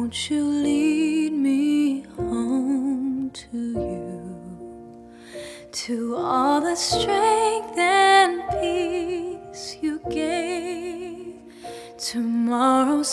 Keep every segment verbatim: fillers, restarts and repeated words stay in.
Won't you lead me home to you, to all the strength and peace you gave? Tomorrow's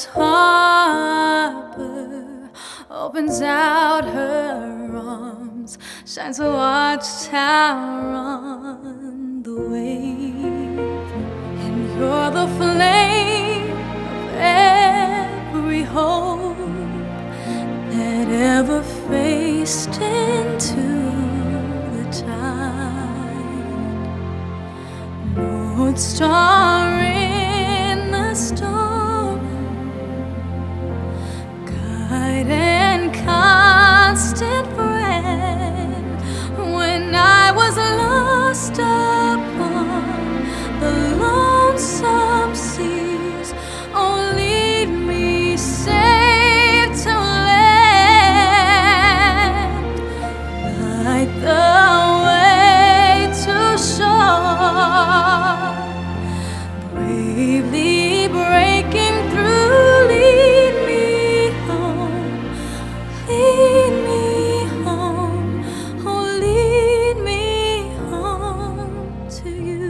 harbor opens out her arms, shines a watchtower on the wave, and you're the flame of every hope that ever faced into the tide. North Star in the storm, guide and constant friend. When I was lost upon the lonesome seas, oh, lead me safe to land, light the way to shore, bravely breaking through. Lead me home, lead me home, oh, lead me home to you.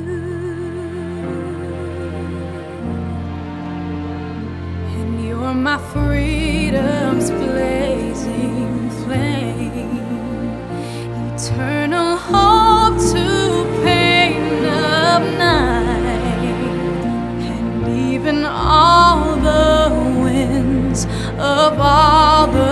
And you're my freedom's blazing flame, eternal hope to pain of night, and even all the winds of all the